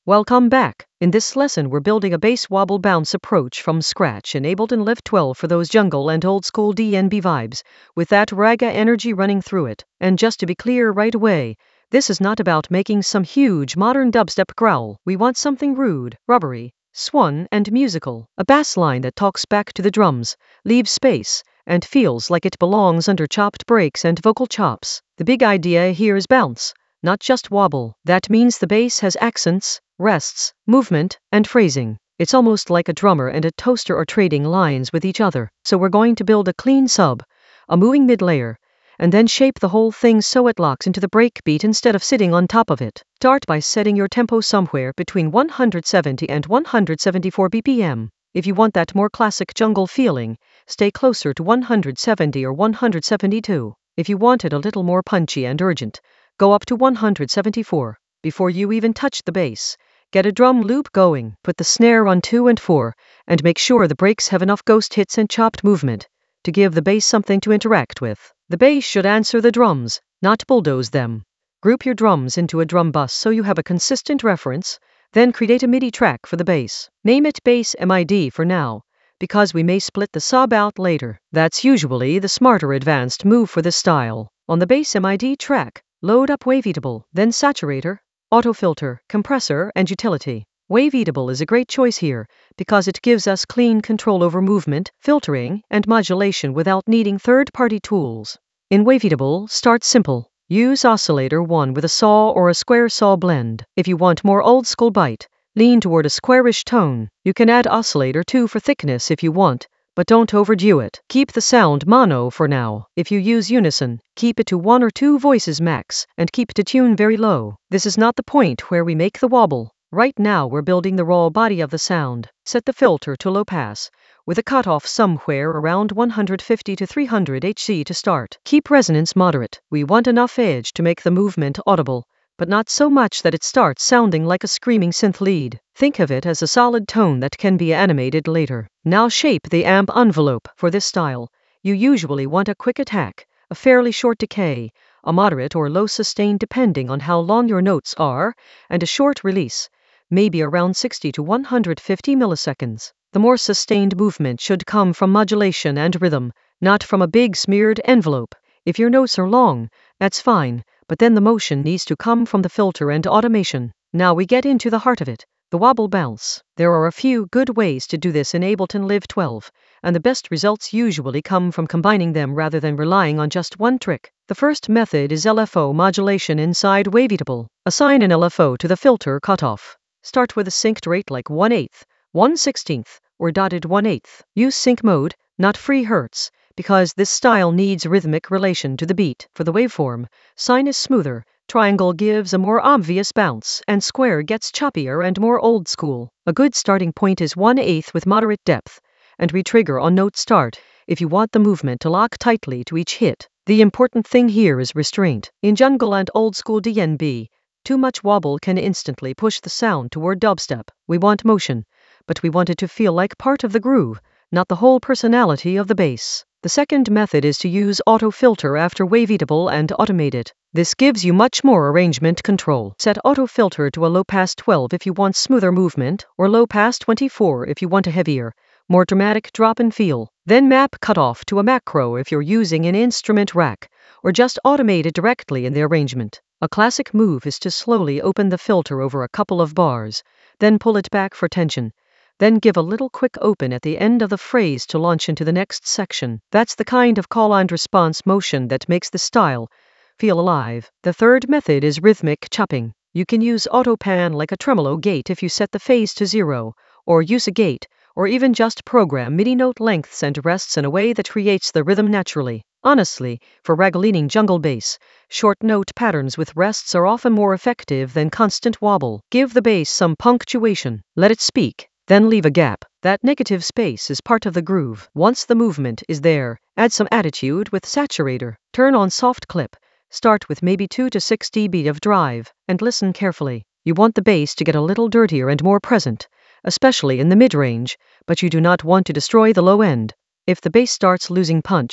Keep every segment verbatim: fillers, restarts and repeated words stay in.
Welcome back. In this lesson, we're building a bass wobble bounce approach from scratch in Ableton Live twelve for those jungle and old school D N B vibes, with that raga energy running through it. And just to be clear right away, this is not about making some huge modern dubstep growl. We want something rude, rubbery, swan, and musical. A bass line that talks back to the drums, leaves space, and feels like it belongs under chopped breaks and vocal chops. The big idea here is bounce, not just wobble. That means the bass has accents, rests, movement, and phrasing. It's almost like a drummer and a toaster are trading lines with each other. So we're going to build a clean sub, a moving mid-layer, and then shape the whole thing so it locks into the breakbeat instead of sitting on top of it. Start by setting your tempo somewhere between one hundred seventy and one hundred seventy-four B P M. If you want that more classic jungle feeling, stay closer to one hundred seventy or one hundred seventy-two. If you want it a little more punchy and urgent, go up to one hundred seventy-four. Before you even touch the bass, get a drum loop going, put the snare on two and four, and make sure the breaks have enough ghost hits and chopped movement to give the bass something to interact with. The bass should answer the drums, not bulldoze them. Group your drums into a drum bus so you have a consistent reference, then create a MIDI track for the bass. Name it Bass M I D for now, because we may split the sub out later. That's usually the smarter advanced move for this style. On the Bass M I D track, load up Waveatable, then Saturator, Autofilter, Compressor, and Utility. Waveatable is a great choice here because it gives us clean control over movement, filtering, and modulation without needing third-party tools. In Waveatable, start simple. Use Oscillator one with a saw or a square saw blend. If you want more old-school bite, lean toward a squarish tone. You can add Oscillator two for thickness if you want, but don't overdo it. Keep the sound mono for now. If you use unison, keep it to one or two voices max, and keep the tune very low. This is not the point where we make the wobble. Right now we're building the raw body of the sound. Set the filter to low pass, with a cutoff somewhere around one hundred fifty to three hundred hertz to start. Keep resonance moderate. We want enough edge to make the movement audible, but not so much that it starts sounding like a screaming synth lead. Think of it as a solid tone that can be animated later. Now shape the amp envelope. For this style, you usually want a quick attack, a fairly short decay, a moderate or low sustain depending on how long your notes are, and a short release, maybe around sixty to one hundred fifty milliseconds. The more sustained movement should come from modulation and rhythm, not from a big smeared envelope. If your notes are long, that's fine, but then the motion needs to come from the filter and automation. Now we get into the heart of it, the wobble bounce. There are a few good ways to do this in Ableton Live twelve, and the best results usually come from combining them rather than relying on just one trick. The first method is L F O modulation inside Waveatable. Assign an L F O to the filter cutoff. Start with a synced rate like one eighth, one sixteenth, or dotted one eighth. Use sync mode, not free hertz, because this style needs rhythmic relation to the beat. For the waveform, sine is smoother, triangle gives a more obvious bounce, and square gets choppier and more old school. A good starting point is one eighth with moderate depth, and retrigger on note start if you want the movement to lock tightly to each hit. The important thing here is restraint. In jungle and old school D N B, too much wobble can instantly push the sound toward dubstep. We want motion, but we want it to feel like part of the groove, not the whole personality of the bass. The second method is to use Autofilter after Waveatable and automate it. This gives you much more arrangement control. Set Autofilter to a low pass twelve if you want smoother movement, or low pass twenty-four if you want a heavier, more dramatic drop and feel. Then map cutoff to a macro if you're using an instrument rack, or just automate it directly in the arrangement. A classic move is to slowly open the filter over a couple of bars, then pull it back for tension, then give a little quick open at the end of the phrase to launch into the next section. That's the kind of call and response motion that makes the style feel alive. The third method is rhythmic chopping. You can use AutoPan like a tremolo gate if you set the phase to zero, or use a gate, or even just program MIDI note lengths and rests in a way that creates the rhythm naturally. Honestly, for ragga-leaning jungle bass, short note patterns with rests are often more effective than constant wobble. Give the bass some punctuation, let it speak, then leave a gap. That negative space is part of the groove. Once the movement is there, add some attitude with Saturator. Turn on soft clip. Start with maybe two to six decibels of drive, and listen carefully. You want the bass to get a little dirtier and more present, especially in the mid-range, but you do not want to destroy the low end. If the bass starts losing punch,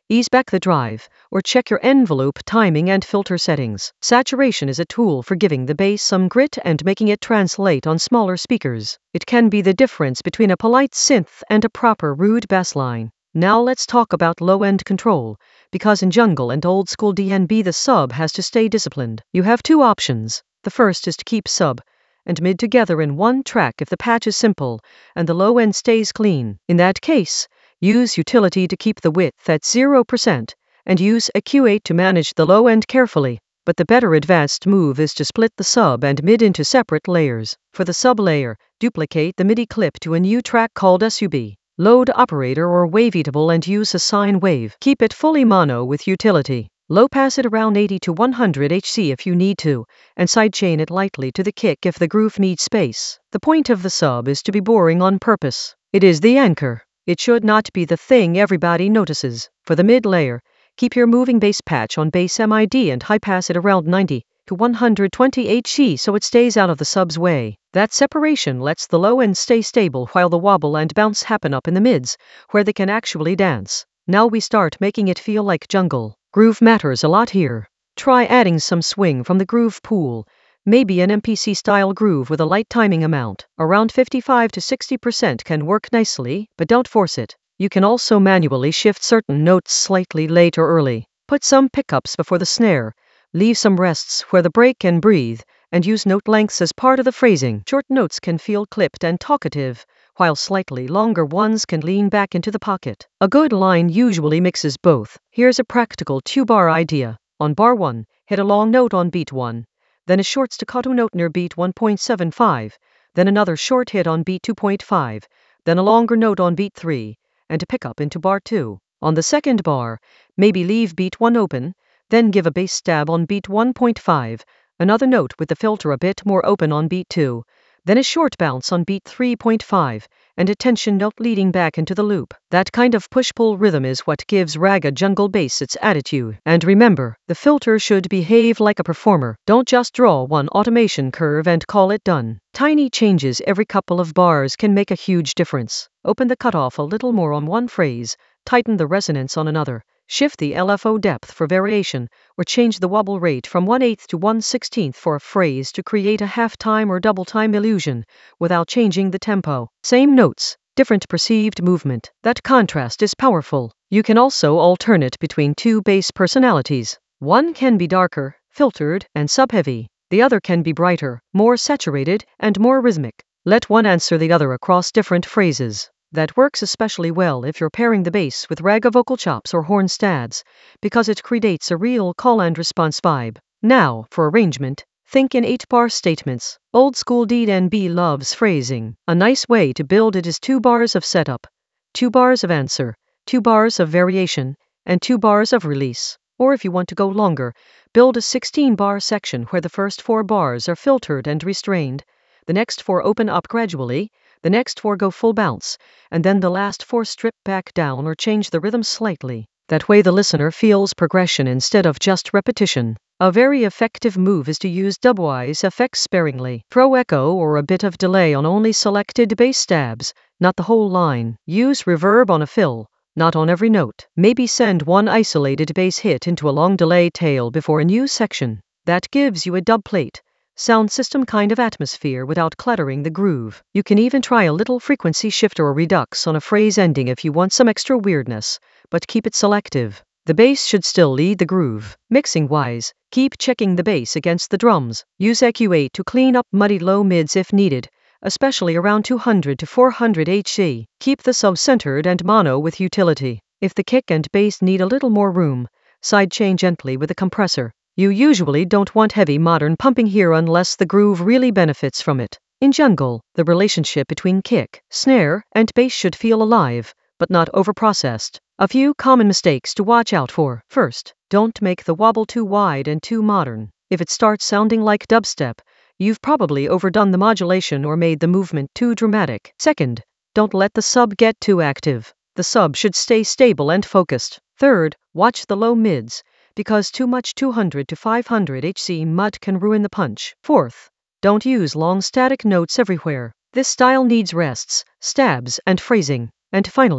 ease back the drive, or check your envelope timing and filter settings. Saturation is a tool for giving the bass some grit and making it translate on smaller speakers. It can be the difference between a polite synth and a proper rude bass line. Now let's talk about low-end control, because in jungle and old school D N B the sub has to stay disciplined. You have two options. The first is to keep sub and mid together in one track if the patch is simple and the low end stays clean. In that case, use utility to keep the width at zero percent and use a Q eight to manage the low end carefully. But the better advanced move is to split the sub and mid into separate layers. For the sub layer, duplicate the MIDI clip to a new track called sub. Load operator or waveatable and use a sine wave. Keep it fully mono with utility. Low pass it around eighty to one hundred hertz if you need to, and sidechain it lightly to the kick if the groove needs space. The point of the sub is to be boring on purpose. It is the anchor. It should not be the thing everybody notices. For the mid layer, keep your moving bass patch on bass mid and high pass it around ninety to one hundred twenty hertz so it stays out of the sub's way. That separation lets the low end stay stable while the wobble and bounce happen up in the mids, where they can actually dance. Now we start making it feel like jungle. Groove matters a lot here. Try adding some swing from the groove pool, maybe an M P C style groove with a light timing amount. Around fifty-five to sixty percent can work nicely, but don't force it. You can also manually shift certain notes slightly late or early. Put some pickups before the snare, leave some rests where the break can breathe, and use note lengths as part of the phrasing. Short notes can feel clipped and talkative, while slightly longer ones can lean back into the pocket. A good line usually mixes both. Here's a practical two-bar idea. On bar one, hit a long note on beat one, then a short staccato note near beat one point seven five, then another short hit on beat two point five, then a longer note on beat three, and a pickup into bar two. On the second bar, maybe leave beat one open, then give a bass stab on beat one point five, another note with the filter a bit more open on beat two, then a short bounce on beat three point five, and a tension note leading back into the loop. That kind of push-pull rhythm is what gives raga jungle bass its attitude. And remember, the filter should behave like a performer. Don't just draw one automation curve and call it done. Tiny changes every couple of bars can make a huge difference. Open the cutoff a little more on one phrase, tighten the resonance on another, shift the L F O depth for variation, or change the wobble rate from one eighth to one sixteenth for a phrase to create a half-time or double-time illusion without changing the tempo. Same notes, different perceived movement. That contrast is powerful. You can also alternate between two bass personalities. One can be darker, filtered, and sub-heavy. The other can be brighter, more saturated, and more rhythmic. Let one answer the other across different phrases. That works especially well if you're pairing the bass with raga vocal chops or horn stads, because it creates a real call and response vibe. Now, for arrangement, think in eight-bar statements. Old school D N B loves phrasing. A nice way to build it is two bars of setup, two bars of answer, two bars of variation, and two bars of release. Or if you want to go longer, build a sixteen-bar section where the first four bars are filtered and restrained, the next four open up gradually, the next four go full bounce, and then the last four strip back down or change the rhythm slightly. That way the listener feels progression instead of just repetition. A very effective move is to use dubwise effects sparingly. Throw echo or a bit of delay on only selected bass stabs, not the whole line. Use reverb on a fill, not on every note. Maybe send one isolated bass hit into a long delay tail before a new section. That gives you a dub plate sound system kind of atmosphere without cluttering the groove. You can even try a little frequency shift or redux on a phrase ending if you want some extra weirdness, but keep it selective. The bass should still lead the groove. Mixing-wise, keep checking the bass against the drums. Use E Q eight to clean up muddy low mids if needed, especially around two hundred to four hundred hertz. Keep the sub centered and mono with utility. If the kick and bass need a little more room, sidechain gently with a compressor. You usually don't want heavy modern pumping here unless the groove really benefits from it. In jungle, the relationship between kick, snare, and bass should feel alive, but not overprocessed. A few common mistakes to watch out for. First, don't make the wobble too wide and too modern. If it starts sounding like dubstep, you've probably overdone the modulation or made the movement too dramatic. Second, don't let the sub get too active. The sub should stay stable and focused. Third, watch the low mids, because too much two hundred to five hundred hertz mud can ruin the punch. Fourth, don't use long static notes everywhere. This style needs rests, stabs, and phrasing. And finally,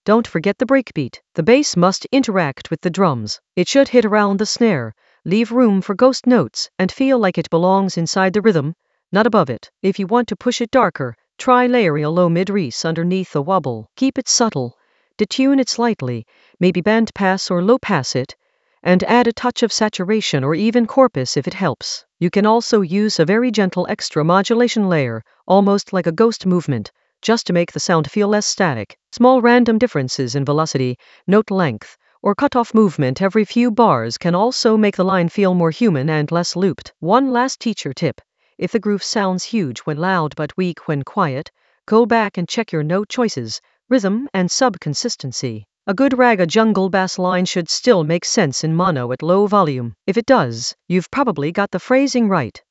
Don't forget the breakbeat. The bass must interact with the drums. It should hit around the snare, leave room for ghost notes, and feel like it belongs inside the rhythm, not above it. If you want to push it darker, try layering a low mid-reese underneath the wobble. Keep it subtle. Detune it slightly, maybe band pass or low pass it, and add a touch of saturation or even corpus if it helps. You can also use a very gentle extra modulation layer, almost like a ghost movement, just to make the sound feel less static. Small random differences in velocity, note length, or cut-off movement every few bars can also make the line feel more human and less looped. One last teacher tip. If the groove sounds huge when loud but weak when quiet, go back and check your note choices, rhythm, and sub-consistency. A good raga jungle bass line should still make sense in mono at low volume. If it does, you've probably got the phrasing right.